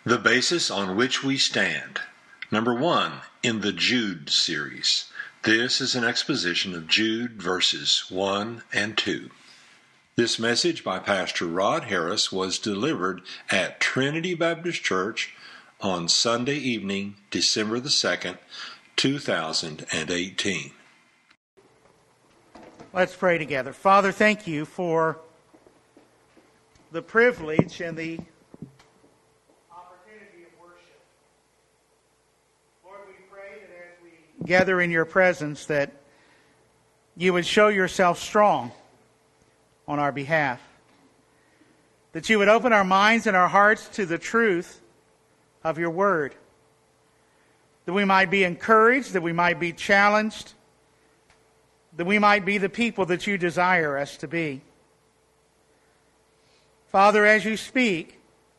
The basis on which we stand. Number 1, in the Jude series. This is an exposition of Jude verses 1 and 2. This message by Pastor Rod Harris was delivered at Trinity Baptist Church on Sunday evening, December the 2nd, 2018. Let's pray together. Father, thank you for the privilege and the opportunity of worship. Lord, we pray that as we gather in your presence, that you would show yourself strong on our behalf. That you would open our minds and our hearts to the truth of your word. That we might be encouraged, that we might be challenged, that we might be the people that you desire us to be. Father, as you speak,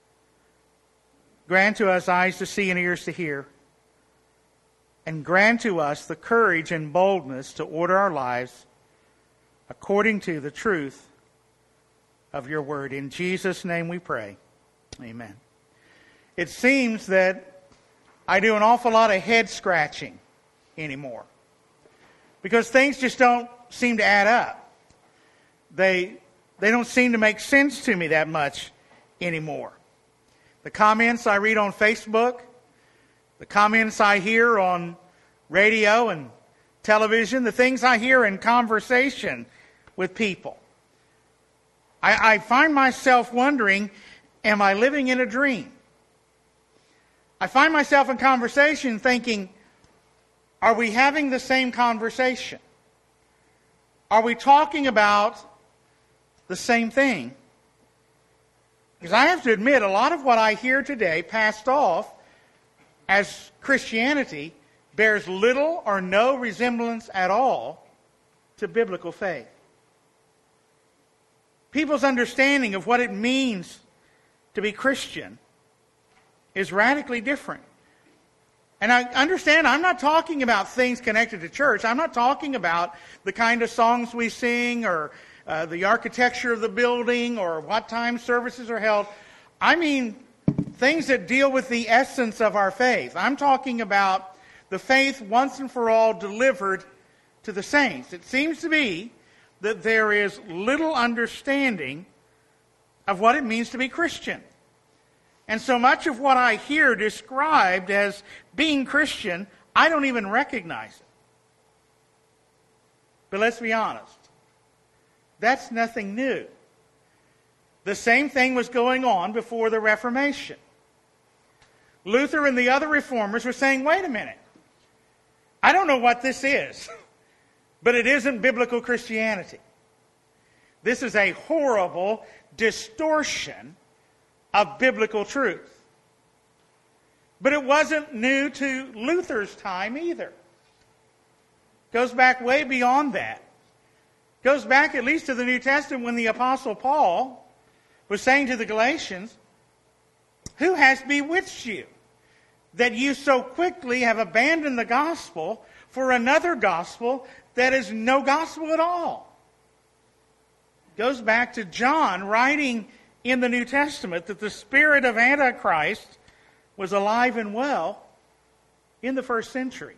grant to us eyes to see and ears to hear, and grant to us the courage and boldness to order our lives according to the truth of your word. In Jesus' name we pray. Amen. It seems that I do an awful lot of head scratching anymore, because things just don't seem to add up. They don't seem to make sense to me that much anymore. The comments I read on Facebook, the comments I hear on radio and television, the things I hear in conversation with people. I find myself wondering, am I living in a dream? I find myself in conversation thinking, are we having the same conversation? Are we talking about the same thing? Because I have to admit, a lot of what I hear today passed off as Christianity bears little or no resemblance at all to biblical faith. People's understanding of what it means to be Christian is radically different. And I understand, I'm not talking about things connected to church. I'm not talking about the kind of songs we sing or the architecture of the building or what time services are held. I mean things that deal with the essence of our faith. I'm talking about the faith once and for all delivered to the saints. It seems to be that there is little understanding of what it means to be Christian. And so much of what I hear described as being Christian, I don't even recognize it. But let's be honest. That's nothing new. The same thing was going on before the Reformation. Luther and the other reformers were saying, wait a minute. I don't know what this is, but it isn't biblical Christianity. This is a horrible distortion of biblical truth. But it wasn't new to Luther's time either. Goes back way beyond that. Goes back at least to the New Testament when the Apostle Paul was saying to the Galatians, who has bewitched you that you so quickly have abandoned the gospel for another gospel that is no gospel at all? Goes back to John writing in the New Testament that the spirit of Antichrist was alive and well in the first century.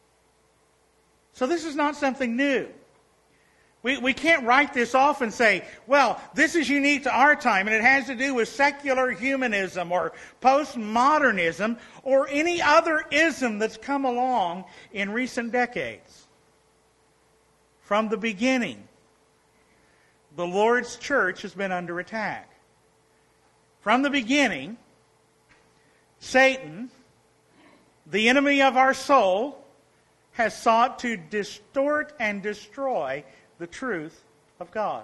So this is not something new. We can't write this off and say, well, this is unique to our time and it has to do with secular humanism or postmodernism or any other ism that's come along in recent decades. From the beginning, the Lord's church has been under attack. From the beginning, Satan, the enemy of our soul, has sought to distort and destroy the truth of God.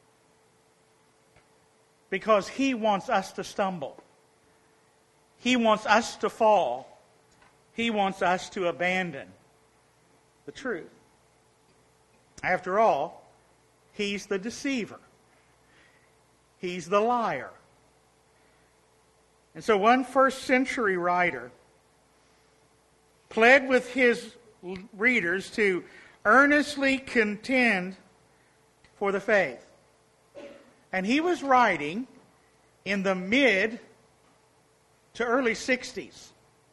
Because he wants us to stumble. He wants us to fall. He wants us to abandon the truth. After all, he's the deceiver. He's the liar. And so one first century writer pled with his readers to earnestly contend for the faith. And he was writing in the mid to early 60s.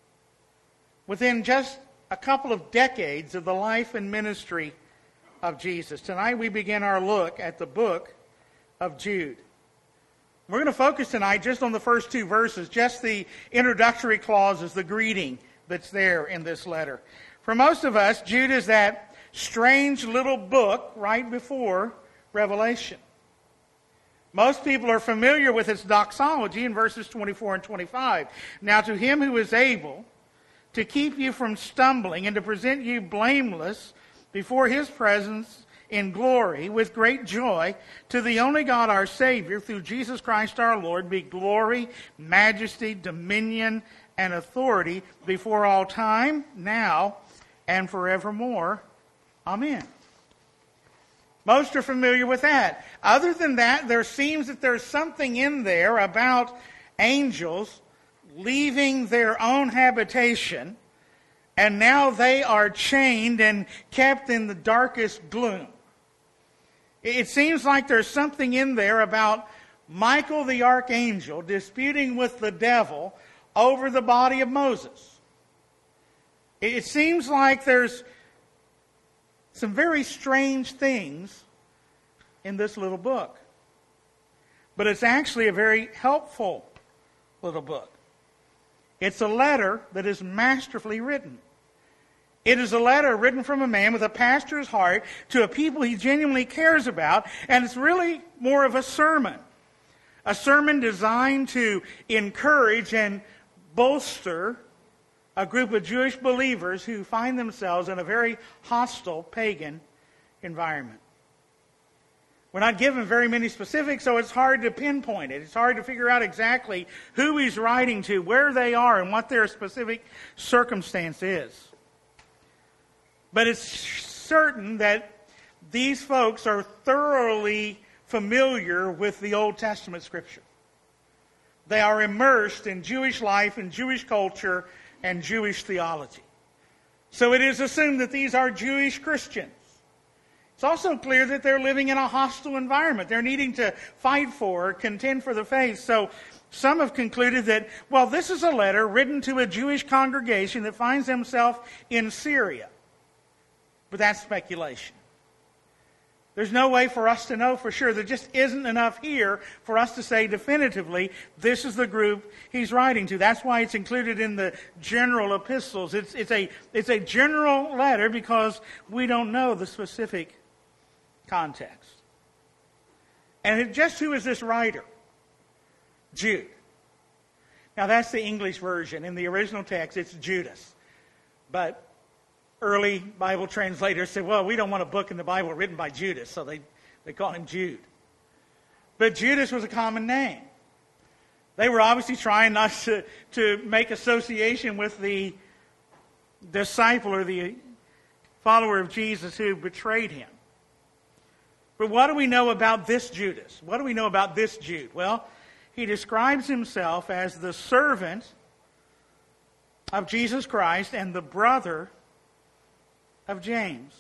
Within just a couple of decades of the life and ministry of Jesus. Tonight we begin our look at the book of Jude. We're going to focus tonight just on the first two verses, just the introductory clauses, the greeting that's there in this letter. For most of us, Jude is that strange little book right before Revelation. Most people are familiar with its doxology in verses 24 and 25. Now to him who is able to keep you from stumbling and to present you blameless before his presence in glory with great joy, to the only God our Savior, through Jesus Christ our Lord, be glory, majesty, dominion, and authority before all time, now, and forevermore. Amen. Most are familiar with that. Other than that, there seems that there's something in there about angels leaving their own habitation, and now they are chained and kept in the darkest gloom. It seems like there's something in there about Michael the archangel disputing with the devil over the body of Moses. It seems like there's some very strange things in this little book. But it's actually a very helpful little book. It's a letter that is masterfully written. It is a letter written from a man with a pastor's heart to a people he genuinely cares about, and it's really more of a sermon. A sermon designed to encourage and bolster a group of Jewish believers who find themselves in a very hostile pagan environment. We're not given very many specifics, so it's hard to pinpoint it. It's hard to figure out exactly who he's writing to, where they are, and what their specific circumstance is. But it's certain that these folks are thoroughly familiar with the Old Testament Scripture. They are immersed in Jewish life and Jewish culture and Jewish theology. So it is assumed that these are Jewish Christians. It's also clear that they're living in a hostile environment. They're needing to fight for or contend for the faith. So some have concluded that, well, this is a letter written to a Jewish congregation that finds themselves in Syria. But that's speculation. There's no way for us to know for sure. There just isn't enough here for us to say definitively this is the group he's writing to. That's why it's included in the general epistles. It's a general letter because we don't know the specific context. And just who is this writer? Jude. Now that's the English version. In the original text, it's Judas. But early Bible translators said, well, we don't want a book in the Bible written by Judas, so they call him Jude. But Judas was a common name. They were obviously trying not to make association with the disciple or the follower of Jesus who betrayed him. But what do we know about this Judas? What do we know about this Jude? Well, he describes himself as the servant of Jesus Christ and the brother of James.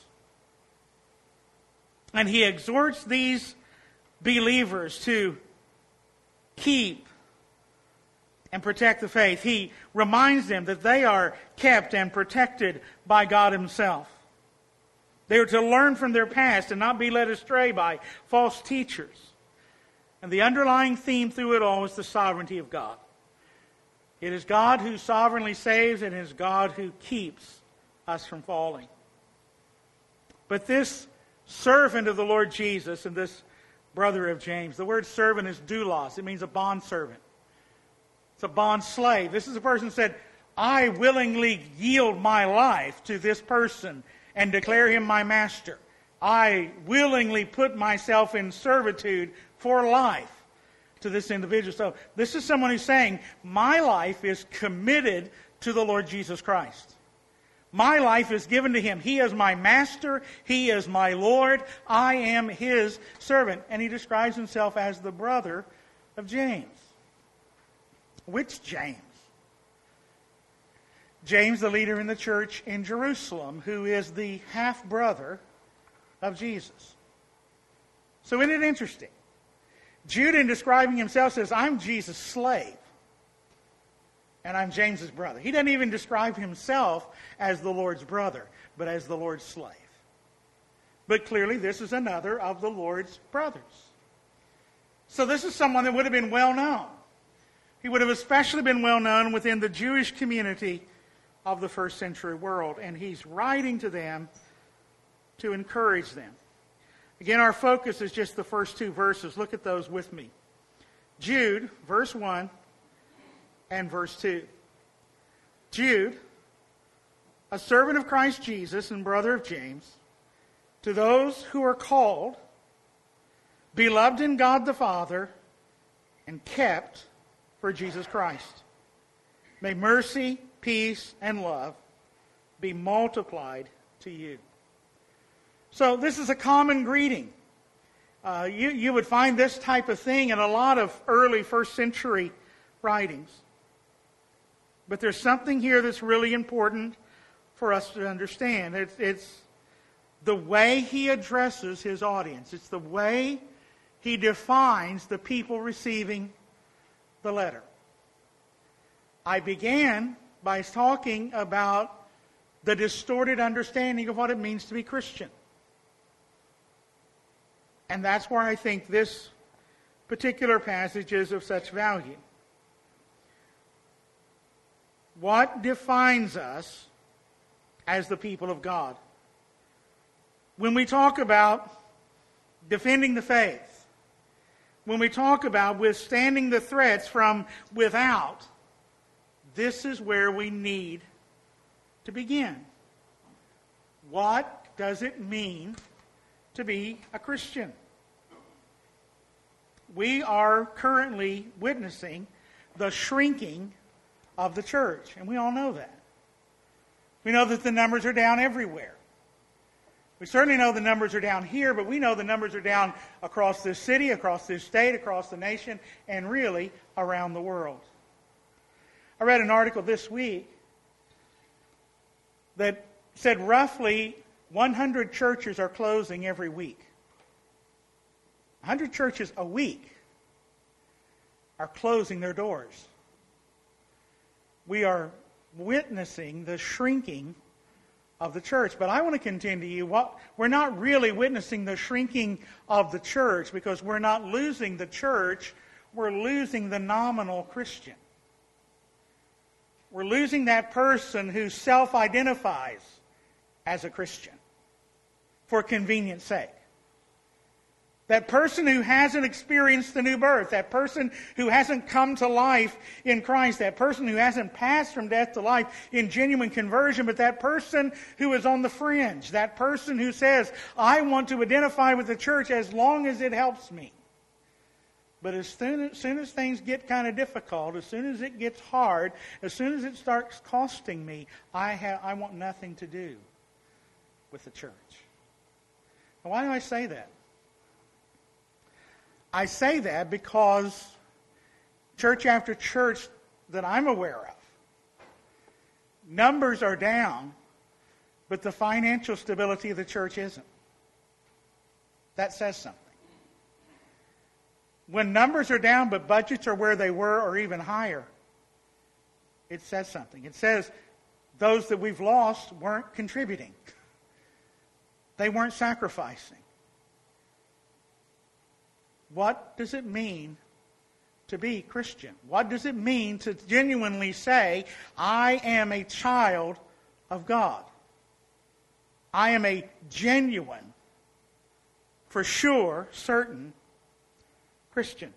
And he exhorts these believers to keep and protect the faith. He reminds them that they are kept and protected by God himself. They are to learn from their past and not be led astray by false teachers. And the underlying theme through it all is the sovereignty of God. It is God who sovereignly saves, and it is God who keeps us from falling. But this servant of the Lord Jesus and this brother of James, the word servant is doulos. It means a bondservant. It's a bond slave. This is a person who said, I willingly yield my life to this person and declare him my master. I willingly put myself in servitude for life to this individual. So this is someone who's saying, my life is committed to the Lord Jesus Christ. My life is given to him. He is my master. He is my Lord. I am his servant. And he describes himself as the brother of James. Which James? James, the leader in the church in Jerusalem, who is the half-brother of Jesus. So isn't it interesting? Jude, in describing himself, says, I'm Jesus' slave. and I'm James's brother. He doesn't even describe himself as the Lord's brother, but as the Lord's slave. But clearly this is another of the Lord's brothers. So this is someone that would have been well known. He would have especially been well known within the Jewish community of the first century world. And he's writing to them to encourage them. Again, our focus is just the first two verses. Look at those with me. Jude, verse 1 and verse 2. Jude, a servant of Christ Jesus and brother of James, to those who are called, beloved in God the Father, and kept for Jesus Christ. May mercy, peace, and love be multiplied to you. So this is a common greeting. You would find this type of thing in a lot of early first century writings. But there's something here that's really important for us to understand. It's the way he addresses his audience. It's the way he defines the people receiving the letter. I began by talking about the distorted understanding of what it means to be Christian. And that's where I think this particular passage is of such value. What defines us as the people of God? When we talk about defending the faith, when we talk about withstanding the threats from without, this is where we need to begin. What does it mean to be a Christian? We are currently witnessing the shrinking of the church, and we all know that. We know that the numbers are down everywhere. We certainly know the numbers are down here, but we know the numbers are down across this city, across this state, across the nation, and really around the world. I read an article this week that said roughly 100 churches are closing every week. 100 churches a week are closing their doors. We are witnessing the shrinking of the church. But I want to contend to you, we're not really witnessing the shrinking of the church, because we're not losing the church, we're losing the nominal Christian. We're losing that person who self-identifies as a Christian for convenience sake. That person who hasn't experienced the new birth, that person who hasn't come to life in Christ, that person who hasn't passed from death to life in genuine conversion, but that person who is on the fringe, that person who says, I want to identify with the church as long as it helps me. But as soon as things get kind of difficult, as soon as it gets hard, as soon as it starts costing me, I want nothing to do with the church. Now, why do I say that? I say that because church after church that I'm aware of, numbers are down, but the financial stability of the church isn't. That says something. When numbers are down, but budgets are where they were or even higher, it says something. It says those that we've lost weren't contributing. They weren't sacrificing. What does it mean to be Christian? What does it mean to genuinely say, I am a child of God? I am a genuine, for sure, certain Christian.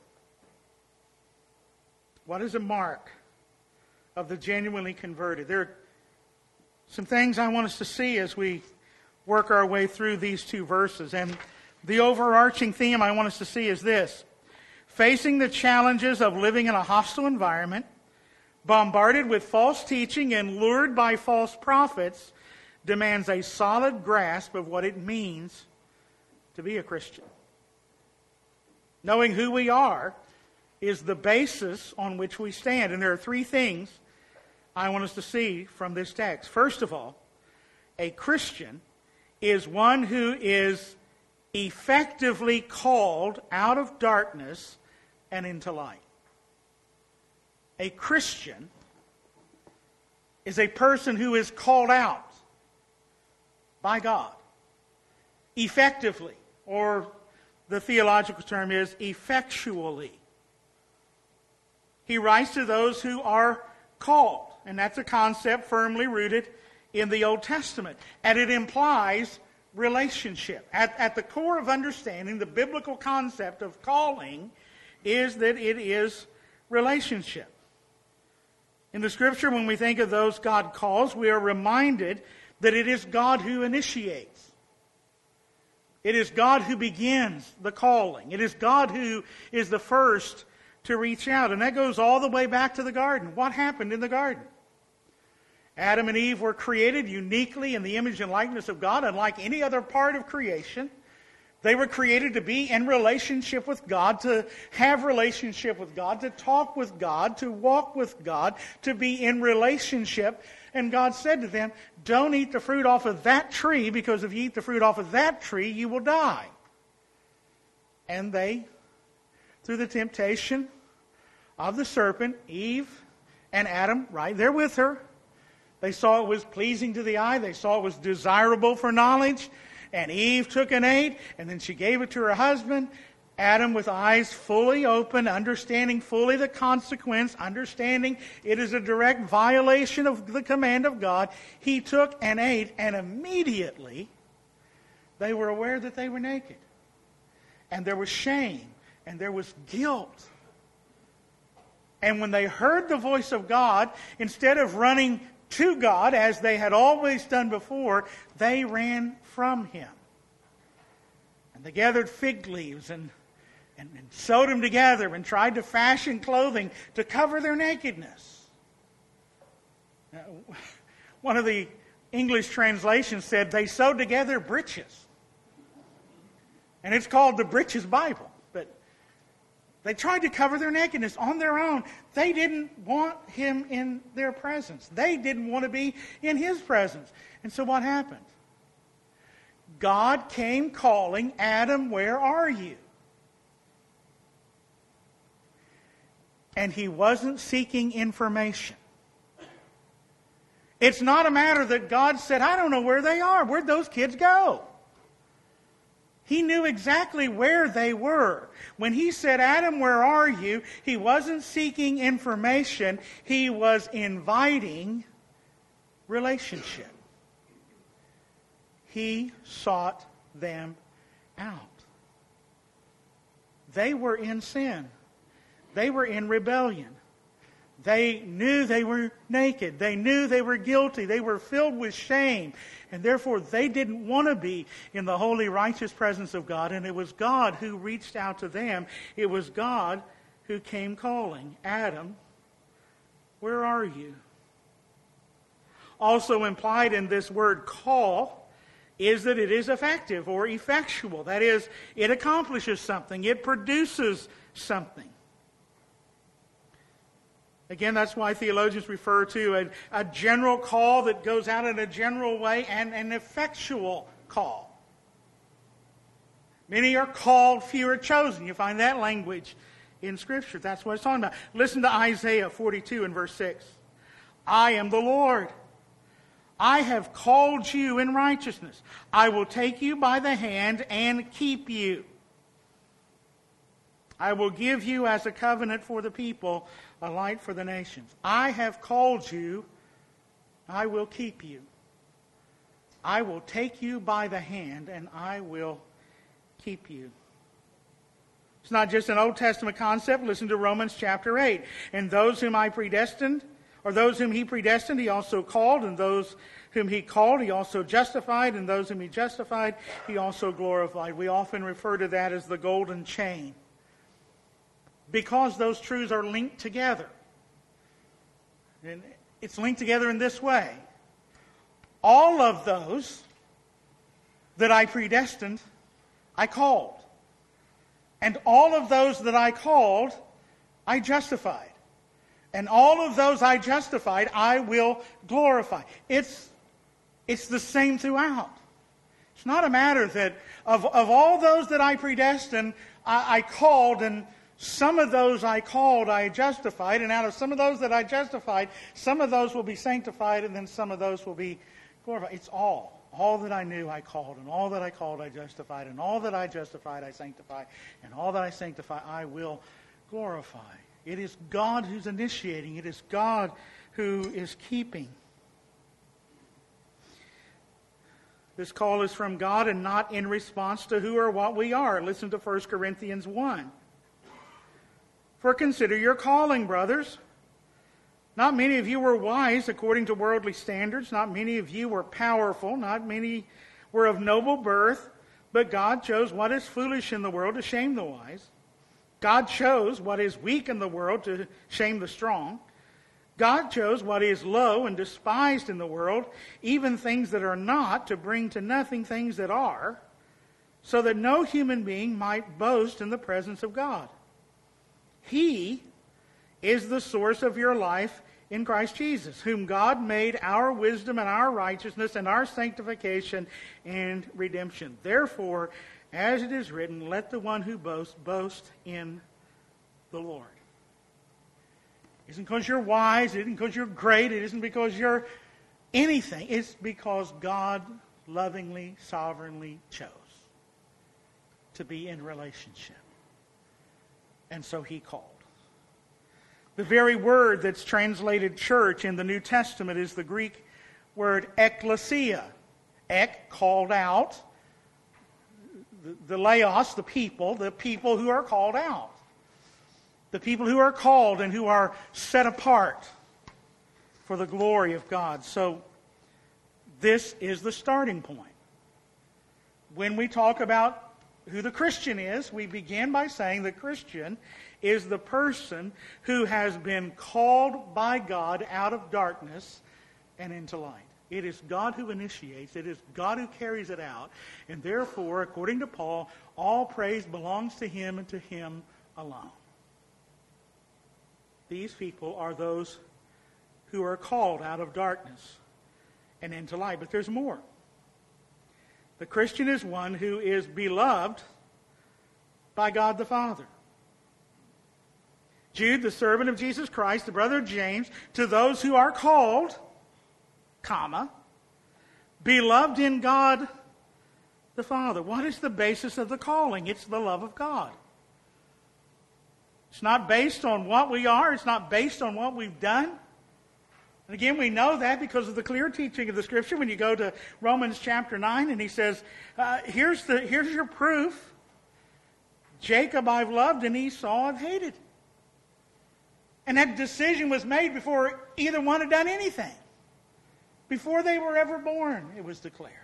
What is a mark of the genuinely converted? There are some things I want us to see as we work our way through these two verses. And the overarching theme I want us to see is this: facing the challenges of living in a hostile environment, bombarded with false teaching and lured by false prophets, demands a solid grasp of what it means to be a Christian. Knowing who we are is the basis on which we stand. And there are three things I want us to see from this text. First of all, a Christian is one who is effectively called out of darkness and into light. A Christian is a person who is called out by God effectively, or the theological term is effectually. He writes to those who are called, and that's a concept firmly rooted in the Old Testament, and it implies relationship. At the core of understanding the biblical concept of calling is that it is relationship. In the Scripture, when we think of those God calls, we are reminded that it is God who initiates. It is God who begins the calling. It is God who is the first to reach out. And that goes all the way back to the garden. What happened in the garden? Adam and Eve were created uniquely in the image and likeness of God, unlike any other part of creation. They were created to be in relationship with God, to have relationship with God, to talk with God, to walk with God, to be in relationship. And God said to them, don't eat the fruit off of that tree, because if you eat the fruit off of that tree, you will die. And they, through the temptation of the serpent, Eve and Adam, right there with her, they saw it was pleasing to the eye, they saw it was desirable for knowledge, and Eve took and ate, and then she gave it to her husband. Adam, with eyes fully open, understanding fully the consequence, understanding it is a direct violation of the command of God, he took and ate, and immediately they were aware that they were naked. And there was shame, and there was guilt. And when they heard the voice of God, instead of running to God as they had always done before, they ran from Him. And they gathered fig leaves and sewed them together and tried to fashion clothing to cover their nakedness. Now, one of the English translations said they sewed together breeches. And it's called the Breeches Bible. But they tried to cover their nakedness on their own. They didn't want Him in their presence. They didn't want to be in His presence. And so what happened? God came calling, Adam, where are you? And He wasn't seeking information. It's not a matter that God said, I don't know where they are. Where'd those kids go? He knew exactly where they were. When He said, Adam, where are you? He wasn't seeking information. He was inviting relationship. He sought them out. They were in sin. They were in rebellion. They knew they were naked. They knew they were guilty. They were filled with shame. And therefore, they didn't want to be in the holy, righteous presence of God. And it was God who reached out to them. It was God who came calling, Adam, where are you? Also implied in this word call is that it is effective or effectual. That is, it accomplishes something. It produces something. Again, that's why theologians refer to a general call that goes out in a general way and an effectual call. Many are called, few are chosen. You find that language in Scripture. That's what it's talking about. Listen to Isaiah 42 and verse 6. I am the Lord. I have called you in righteousness. I will take you by the hand and keep you. I will give you as a covenant for the people, a light for the nations. I have called you, I will keep you. I will take you by the hand, and I will keep you. It's not just an Old Testament concept. Listen to Romans chapter 8. And those whom I predestined, or those whom He predestined, He also called, and those whom He called, He also justified, and those whom He justified, He also glorified. We often refer to that as the golden chain, because those truths are linked together. And it's linked together in this way. All of those that I predestined, I called. And all of those that I called, I justified. And all of those I justified, I will glorify. It's the same throughout. It's not a matter that of all those that I predestined, I called, and Some of those I called, I justified, and out of some of those that I justified, some of those will be sanctified, and then some of those will be glorified. It's all. All that I knew I called, and all that I called I justified, and all that I justified I sanctify, and all that I sanctify I will glorify. It is God who's initiating. It is God who is keeping. This call is from God and not in response to who or what we are. Listen to 1 Corinthians 1. For consider your calling, brothers. Not many of you were wise according to worldly standards. Not many of you were powerful. Not many were of noble birth. But God chose what is foolish in the world to shame the wise. God chose what is weak in the world to shame the strong. God chose what is low and despised in the world, even things that are not, to bring to nothing things that are, so that no human being might boast in the presence of God. He is the source of your life in Christ Jesus, whom God made our wisdom and our righteousness and our sanctification and redemption. Therefore, as it is written, let the one who boasts boast in the Lord. It isn't because you're wise, it isn't because you're great, it isn't because you're anything. It's because God lovingly, sovereignly chose to be in relationship. And so he called. The very word that's translated church in the New Testament is the Greek word ekklesia. Ek, called out. The laos, the people who are called out. The people who are called and who are set apart for the glory of God. So this is the starting point. When we talk about who the Christian is, we begin by saying the Christian is the person who has been called by God out of darkness and into light. It is God who initiates. It is God who carries it out. And therefore, according to Paul, all praise belongs to him and to him alone. These people are those who are called out of darkness and into light. But there's more. The Christian is one who is beloved by God the Father. Jude, the servant of Jesus Christ, the brother of James, to those who are called, comma, beloved in God the Father. What is the basis of the calling? It's the love of God. It's not based on what we are. It's not based on what we've done. And again, we know that because of the clear teaching of the Scripture. When you go to Romans chapter 9, and he says, here's your proof. Jacob I've loved, and Esau I've hated. And that decision was made before either one had done anything. Before they were ever born, it was declared.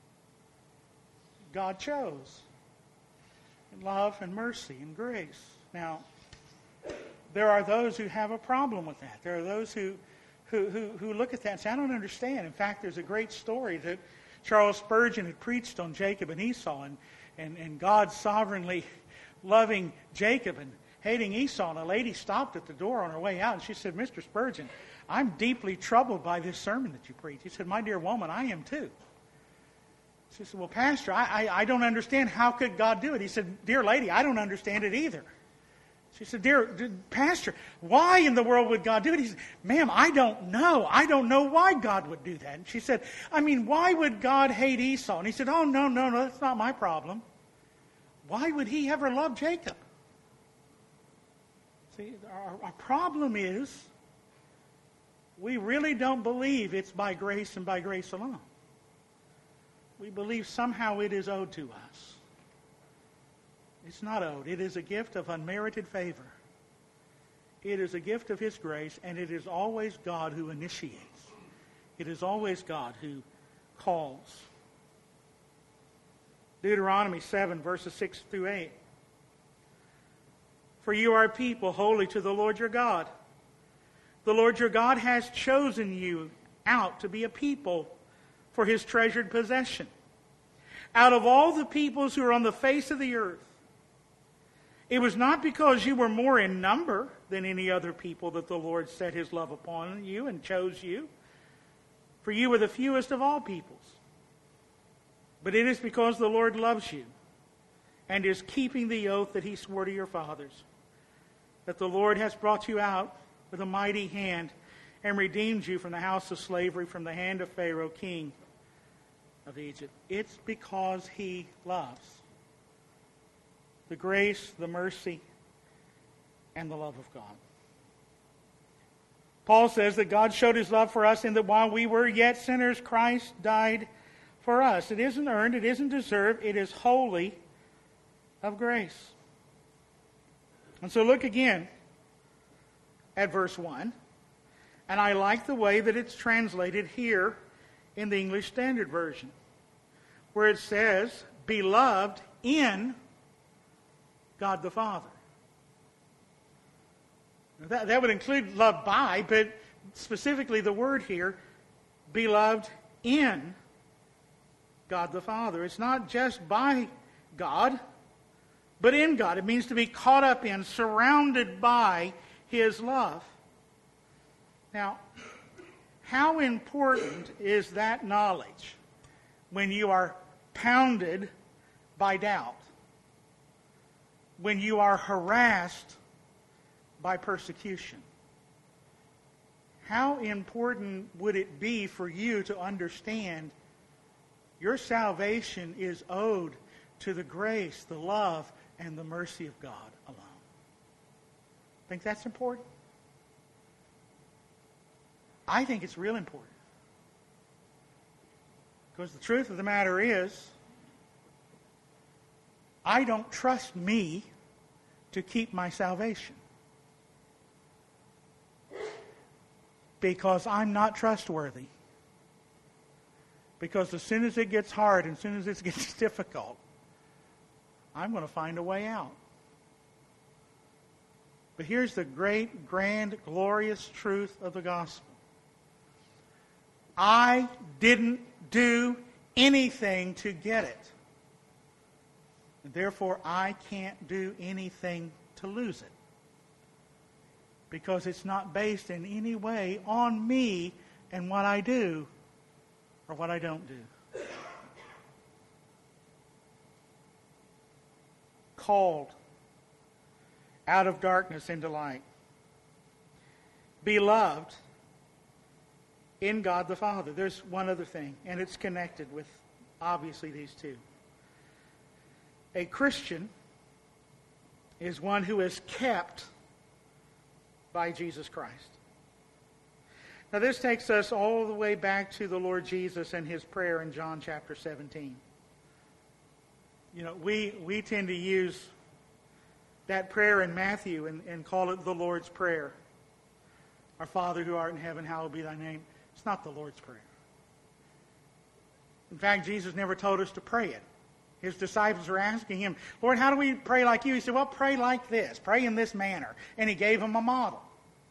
God chose in love and mercy and grace. Now, there are those who have a problem with that. There are those who look at that and say, I don't understand. In fact, there's a great story that Charles Spurgeon had preached on Jacob and Esau and God sovereignly loving Jacob and hating Esau. And a lady stopped at the door on her way out and she said, Mr. Spurgeon, I'm deeply troubled by this sermon that you preach. He said, my dear woman, I am too. She said, well, Pastor, I don't understand. How could God do it? He said, dear lady, I don't understand it either. She said, dear Pastor, why in the world would God do it? He said, ma'am, I don't know. I don't know why God would do that. And she said, why would God hate Esau? And he said, oh, no, that's not my problem. Why would he ever love Jacob? See, our problem is we really don't believe it's by grace and by grace alone. We believe somehow it is owed to us. It's not owed. It is a gift of unmerited favor. It is a gift of his grace, and it is always God who initiates. It is always God who calls. Deuteronomy 7, verses 6 through 8. For you are a people holy to the Lord your God. The Lord your God has chosen you out to be a people for his treasured possession. Out of all the peoples who are on the face of the earth, it was not because you were more in number than any other people that the Lord set his love upon you and chose you. For you were the fewest of all peoples. But it is because the Lord loves you and is keeping the oath that he swore to your fathers, that the Lord has brought you out with a mighty hand and redeemed you from the house of slavery, from the hand of Pharaoh, king of Egypt. It's because he loves. The grace, the mercy, and the love of God. Paul says that God showed his love for us in that while we were yet sinners, Christ died for us. It isn't earned, it isn't deserved, it is wholly of grace. And so look again at verse 1. And I like the way that it's translated here in the English Standard Version, where it says, beloved in God the Father. Now that would include loved by, but specifically the word here, beloved in God the Father. It's not just by God, but in God. It means to be caught up in, surrounded by His love. Now, how important is that knowledge when you are pounded by doubt? When you are harassed by persecution? How important would it be for you to understand your salvation is owed to the grace, the love, and the mercy of God alone? Think that's important? I think it's real important. Because the truth of the matter is, I don't trust me to keep my salvation. Because I'm not trustworthy. Because as soon as it gets hard, and as soon as it gets difficult, I'm going to find a way out. But here's the great, grand, glorious truth of the gospel. I didn't do anything to get it. And therefore, I can't do anything to lose it. Because it's not based in any way on me and what I do or what I don't do. Called out of darkness into light. Beloved in God the Father. There's one other thing, and it's connected with, obviously, these two. A Christian is one who is kept by Jesus Christ. Now this takes us all the way back to the Lord Jesus and His prayer in John chapter 17. You know, we tend to use that prayer in Matthew and call it the Lord's Prayer. Our Father who art in heaven, hallowed be thy name. It's not the Lord's Prayer. In fact, Jesus never told us to pray it. His disciples were asking Him, Lord, how do we pray like you? He said, well, pray like this. Pray in this manner. And He gave them a model.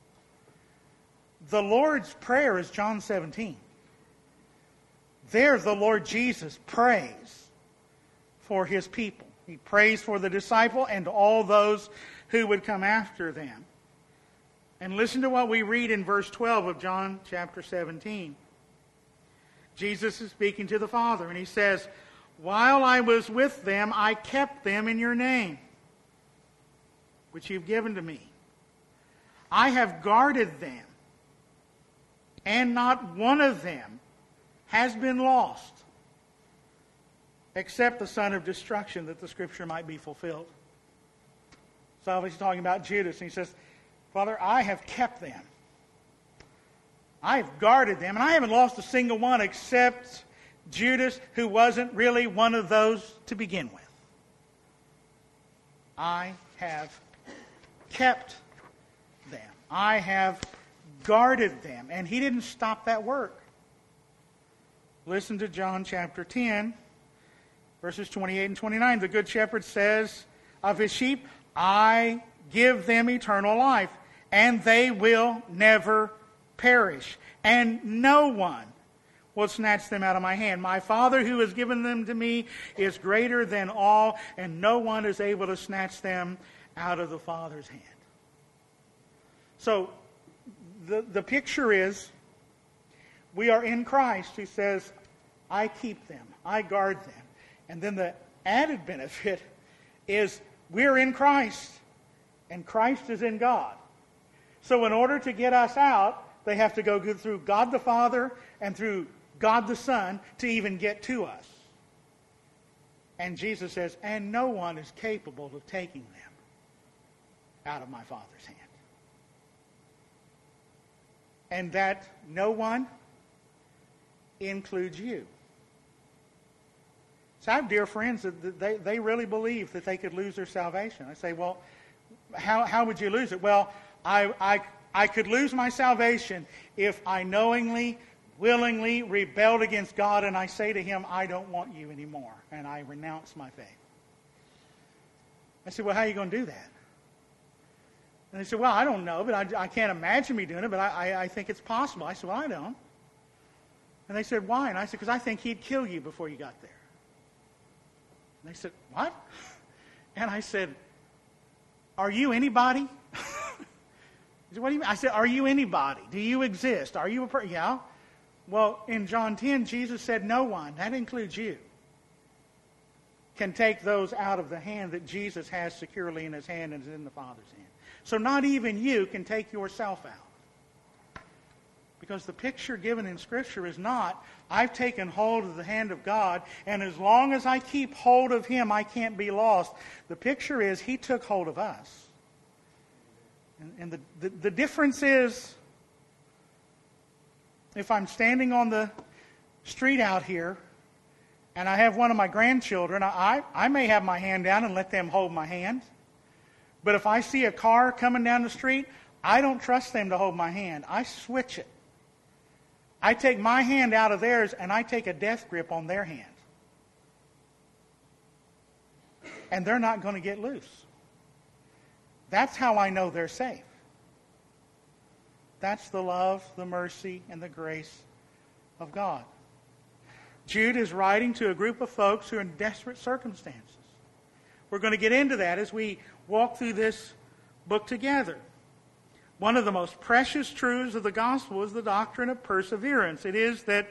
The Lord's Prayer is John 17. There the Lord Jesus prays for His people. He prays for the disciple and all those who would come after them. And listen to what we read in verse 12 of John chapter 17. Jesus is speaking to the Father, and He says, while I was with them, I kept them in your name, which you've given to me. I have guarded them, and not one of them has been lost, except the son of destruction, that the scripture might be fulfilled. So obviously talking about Judas, and he says, Father, I have kept them. I have guarded them, and I haven't lost a single one except Judas, who wasn't really one of those to begin with. I have kept them. I have guarded them. And He didn't stop that work. Listen to John chapter 10, verses 28 and 29. The Good Shepherd says of His sheep, I give them eternal life, and they will never perish, and no one will snatch them out of my hand. My Father who has given them to me is greater than all, and no one is able to snatch them out of the Father's hand. So the picture is, we are in Christ, who says, I keep them, I guard them. And then the added benefit is, we're in Christ, And Christ is in God. So in order to get us out, they have to go through God the Father and through God the Son to even get to us. And Jesus says, and no one is capable of taking them out of my Father's hand. And that no one includes you. So I have dear friends that they really believe that they could lose their salvation. I say, well, how would you lose it? Well, I could lose my salvation if I knowingly, willingly rebelled against God and I say to Him, I don't want you anymore, and I renounce my faith. I said, well, how are you going to do that? And they said, well, I don't know, but I can't imagine me doing it, but I think it's possible. I said, well, I don't. And they said, why? And I said, because I think He'd kill you before you got there. And they said, what? And I said, are you anybody? Said, what do you mean? I said, are you anybody? Do you exist? Are you a person? Yeah. Well, in John 10, Jesus said no one, that includes you, can take those out of the hand that Jesus has securely in His hand and is in the Father's hand. So not even you can take yourself out. Because the picture given in Scripture is not, I've taken hold of the hand of God, and as long as I keep hold of Him, I can't be lost. The picture is, He took hold of us. And the difference is, if I'm standing on the street out here, and I have one of my grandchildren, I may have my hand down and let them hold my hand. But if I see a car coming down the street, I don't trust them to hold my hand. I switch it. I take my hand out of theirs and I take a death grip on their hand. And they're not going to get loose. That's how I know they're safe. That's the love, the mercy, and the grace of God. Jude is writing to a group of folks who are in desperate circumstances. We're going to get into that as we walk through this book together. One of the most precious truths of the gospel is the doctrine of perseverance. It is that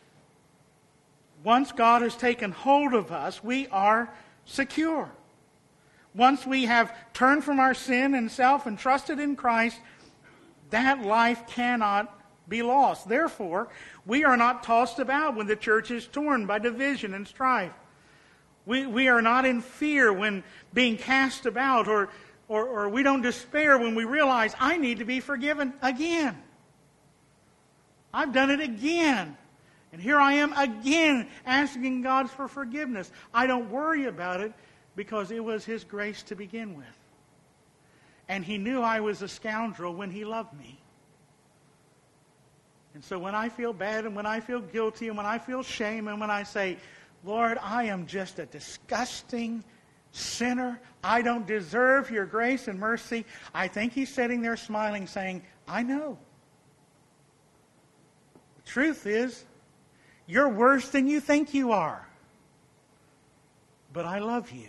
once God has taken hold of us, we are secure. Once we have turned from our sin and self and trusted in Christ, that life cannot be lost. Therefore, we are not tossed about when the church is torn by division and strife. We are not in fear when being cast about, or we don't despair when we realize, I need to be forgiven again. I've done it again. And here I am again asking God for forgiveness. I don't worry about it because it was His grace to begin with. And He knew I was a scoundrel when He loved me. And so when I feel bad and when I feel guilty and when I feel shame and when I say, Lord, I am just a disgusting sinner. I don't deserve your grace and mercy. I think He's sitting there smiling saying, I know. The truth is, you're worse than you think you are. But I love you.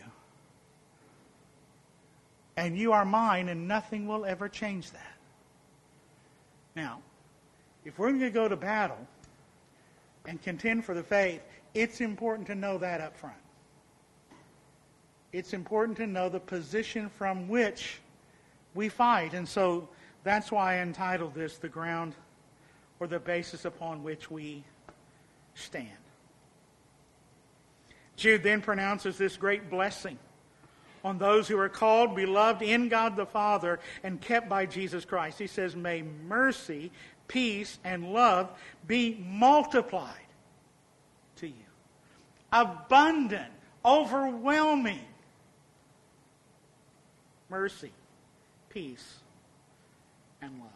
And you are mine, and nothing will ever change that. Now, if we're going to go to battle and contend for the faith, it's important to know that up front. It's important to know the position from which we fight. And so that's why I entitled this The Ground or the Basis Upon Which We Stand. Jude then pronounces this great blessing on those who are called, beloved in God the Father, and kept by Jesus Christ. He says, may mercy, peace, and love be multiplied to you. Abundant, overwhelming mercy, peace, and love.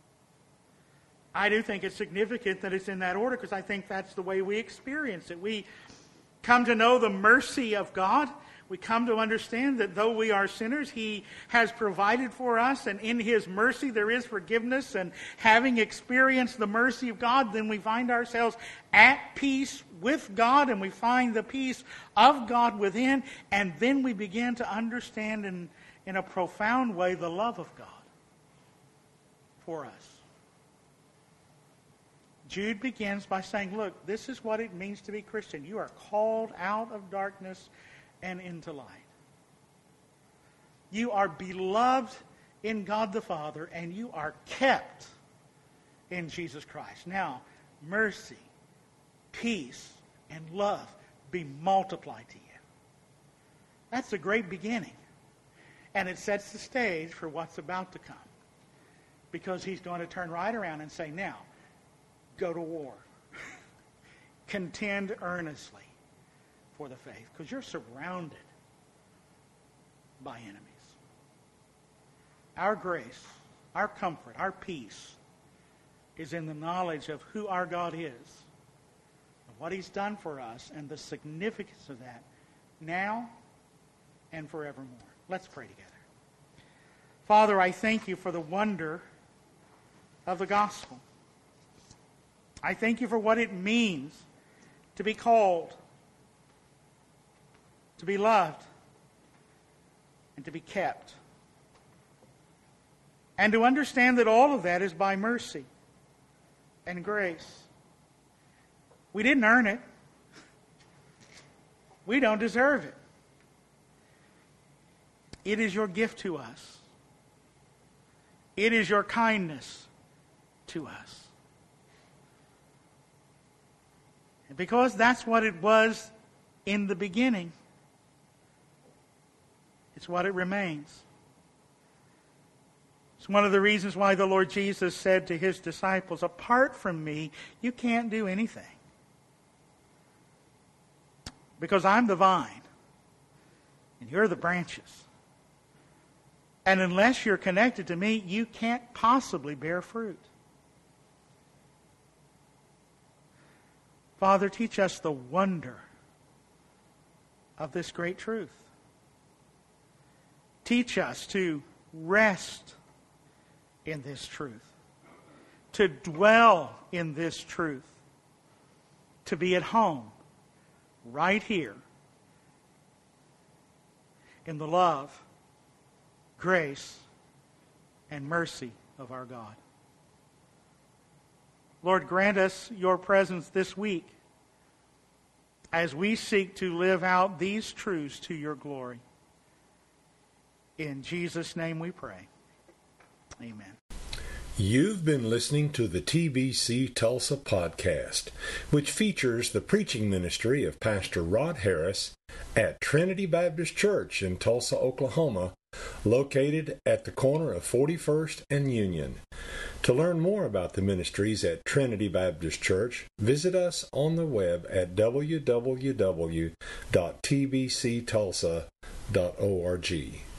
I do think it's significant that it's in that order because I think that's the way we experience it. We come to know the mercy of God. We come to understand that though we are sinners, He has provided for us, and in His mercy there is forgiveness. And having experienced the mercy of God, then we find ourselves at peace with God, and we find the peace of God within, and then we begin to understand in a profound way the love of God for us. Jude begins by saying, look, this is what it means to be Christian. You are called out of darkness and into light. You are beloved in God the Father, and you are kept in Jesus Christ. Now, mercy, peace, and love be multiplied to you. That's a great beginning. And it sets the stage for what's about to come. Because he's going to turn right around and say, now, go to war. Contend earnestly for the faith. Because you're surrounded by enemies. Our grace, our comfort, our peace is in the knowledge of who our God is, of what he's done for us, and the significance of that now and forevermore. Let's pray together. Father, I thank you for the wonder of the gospel. I thank you for what it means to be called, to be loved, and to be kept. And to understand that all of that is by mercy and grace. We didn't earn it. We don't deserve it. It is your gift to us. It is your kindness to us. And because that's what it was in the beginning, it's what it remains. It's one of the reasons why the Lord Jesus said to his disciples, apart from me, you can't do anything. Because I'm the vine, and you're the branches. And unless you're connected to me, you can't possibly bear fruit. Father, teach us the wonder of this great truth. Teach us to rest in this truth, to dwell in this truth, to be at home right here in the love, grace, and mercy of our God. Lord, grant us your presence this week as we seek to live out these truths to your glory. In Jesus' name we pray. Amen. You've been listening to the TBC Tulsa podcast, which features the preaching ministry of Pastor Rod Harris at Trinity Baptist Church in Tulsa, Oklahoma, located at the corner of 41st and Union. To learn more about the ministries at Trinity Baptist Church, visit us on the web at www.tbctulsa.org.